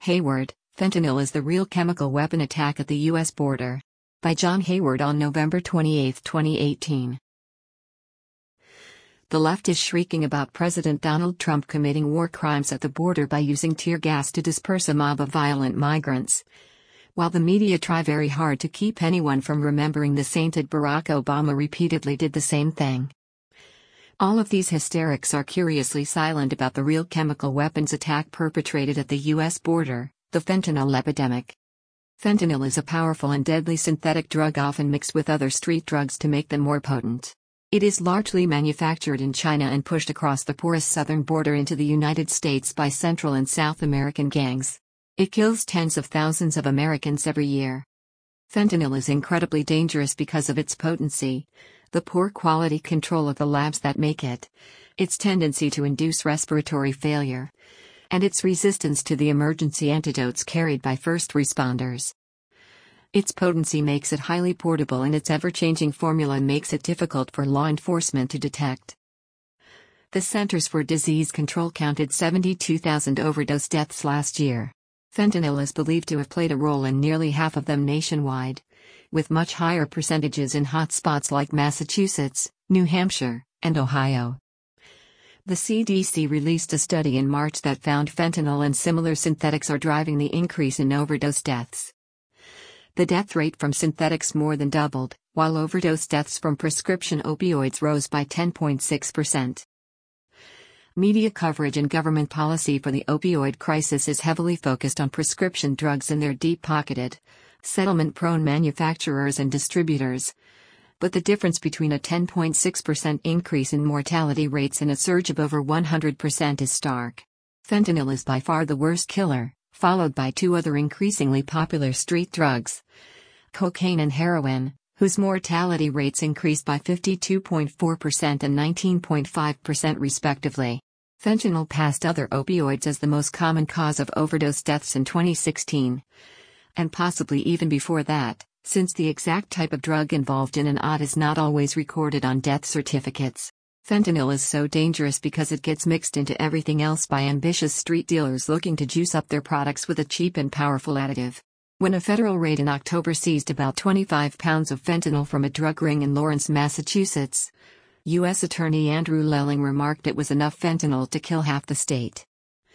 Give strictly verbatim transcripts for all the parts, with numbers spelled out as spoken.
Hayward, Fentanyl is the real chemical weapon attack at the U S border. By John Hayward on November twenty-eighth, twenty eighteen. The left is shrieking about President Donald Trump committing war crimes at the border by using tear gas to disperse a mob of violent migrants. While the media try very hard to keep anyone from remembering the sainted Barack Obama repeatedly did the same thing. All of these hysterics are curiously silent about the real chemical weapons attack perpetrated at the U S border, the fentanyl epidemic. Fentanyl is a powerful and deadly synthetic drug often mixed with other street drugs to make them more potent. It is largely manufactured in China and pushed across the porous southern border into the United States by Central and South American gangs. It kills tens of thousands of Americans every year. Fentanyl is incredibly dangerous because of its potency, the poor quality control of the labs that make it, its tendency to induce respiratory failure, and its resistance to the emergency antidotes carried by first responders. Its potency makes it highly portable, and its ever-changing formula makes it difficult for law enforcement to detect. The Centers for Disease Control counted seventy-two thousand overdose deaths last year. Fentanyl is believed to have played a role in nearly half of them nationwide, with much higher percentages in hotspots like Massachusetts, New Hampshire, and Ohio. The C D C released a study in March that found fentanyl and similar synthetics are driving the increase in overdose deaths. The death rate from synthetics more than doubled, while overdose deaths from prescription opioids rose by ten point six percent. Media coverage and government policy for the opioid crisis is heavily focused on prescription drugs and their deep-pocketed, settlement-prone manufacturers and distributors. But the difference between a ten point six percent increase in mortality rates and a surge of over one hundred percent is stark. Fentanyl is by far the worst killer, followed by two other increasingly popular street drugs, cocaine and heroin, whose mortality rates increased by fifty-two point four percent and nineteen point five percent respectively. Fentanyl passed other opioids as the most common cause of overdose deaths in twenty sixteen. And possibly even before that, since the exact type of drug involved in an O D is not always recorded on death certificates. Fentanyl is so dangerous because it gets mixed into everything else by ambitious street dealers looking to juice up their products with a cheap and powerful additive. When a federal raid in October seized about twenty-five pounds of fentanyl from a drug ring in Lawrence, Massachusetts, U S Attorney Andrew Lelling remarked it was enough fentanyl to kill half the state.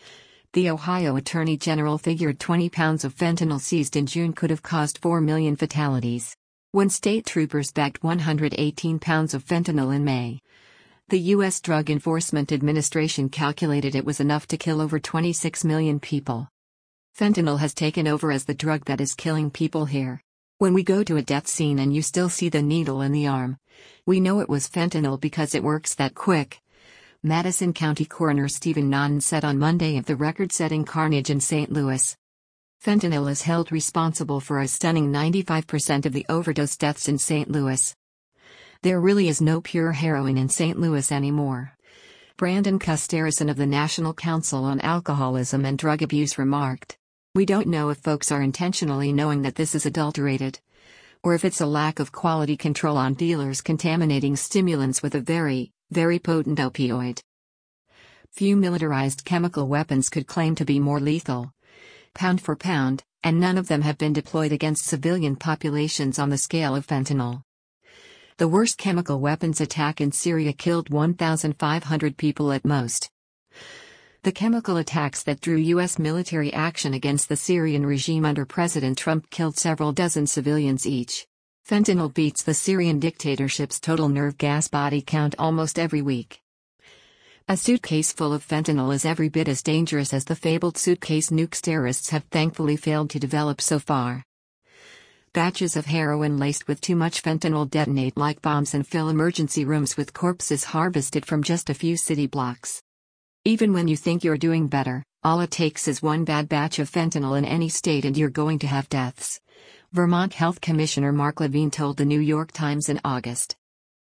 The Ohio Attorney General figured twenty pounds of fentanyl seized in June could have caused four million fatalities. When state troopers bagged one hundred eighteen pounds of fentanyl in May, the U S Drug Enforcement Administration calculated it was enough to kill over twenty-six million people. Fentanyl has taken over as the drug that is killing people here. When we go to a death scene and you still see the needle in the arm, we know it was fentanyl because it works that quick. Madison County Coroner Stephen Naughton said on Monday of the record-setting carnage in Saint Louis. Fentanyl is held responsible for a stunning ninety-five percent of the overdose deaths in Saint Louis. There really is no pure heroin in Saint Louis anymore. Brandon Custerison of the National Council on Alcoholism and Drug Abuse remarked. We don't know if folks are intentionally knowing that this is adulterated, or if it's a lack of quality control on dealers contaminating stimulants with a very, very potent opioid. Few militarized chemical weapons could claim to be more lethal, pound for pound, and none of them have been deployed against civilian populations on the scale of fentanyl. The worst chemical weapons attack in Syria killed one thousand five hundred people at most. The chemical attacks that drew U S military action against the Syrian regime under President Trump killed several dozen civilians each. Fentanyl beats the Syrian dictatorship's total nerve gas body count almost every week. A suitcase full of fentanyl is every bit as dangerous as the fabled suitcase nukes terrorists have thankfully failed to develop so far. Batches of heroin laced with too much fentanyl detonate like bombs and fill emergency rooms with corpses harvested from just a few city blocks. Even when you think you're doing better, all it takes is one bad batch of fentanyl in any state and you're going to have deaths. Vermont Health Commissioner Mark Levine told the New York Times in August.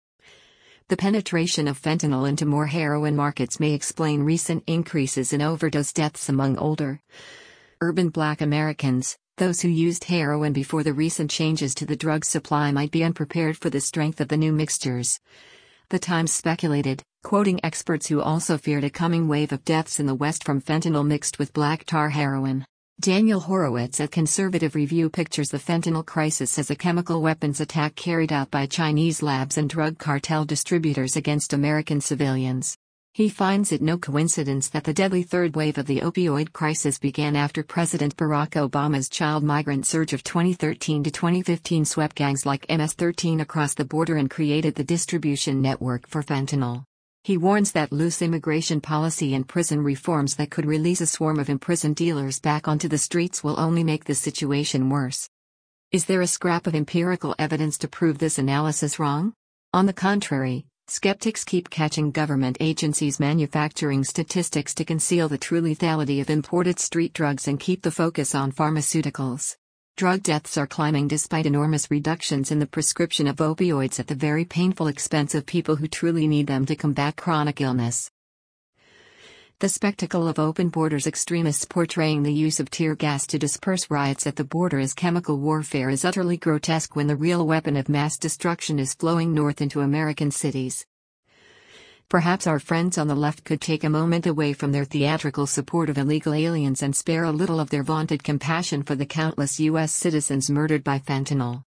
The penetration of fentanyl into more heroin markets may explain recent increases in overdose deaths among older, urban Black Americans. Those who used heroin before the recent changes to the drug supply might be unprepared for the strength of the new mixtures. The Times speculated, quoting experts who also feared a coming wave of deaths in the West from fentanyl mixed with black tar heroin. Daniel Horowitz at Conservative Review pictures the fentanyl crisis as a chemical weapons attack carried out by Chinese labs and drug cartel distributors against American civilians. He finds it no coincidence that the deadly third wave of the opioid crisis began after President Barack Obama's child migrant surge of twenty thirteen to twenty fifteen swept gangs like M S thirteen across the border and created the distribution network for fentanyl. He warns that loose immigration policy and prison reforms that could release a swarm of imprisoned dealers back onto the streets will only make the situation worse. Is there a scrap of empirical evidence to prove this analysis wrong? On the contrary, skeptics keep catching government agencies manufacturing statistics to conceal the true lethality of imported street drugs and keep the focus on pharmaceuticals. Drug deaths are climbing despite enormous reductions in the prescription of opioids at the very painful expense of people who truly need them to combat chronic illness. The spectacle of open borders extremists portraying the use of tear gas to disperse riots at the border as chemical warfare is utterly grotesque when the real weapon of mass destruction is flowing north into American cities. Perhaps our friends on the left could take a moment away from their theatrical support of illegal aliens and spare a little of their vaunted compassion for the countless U S citizens murdered by fentanyl.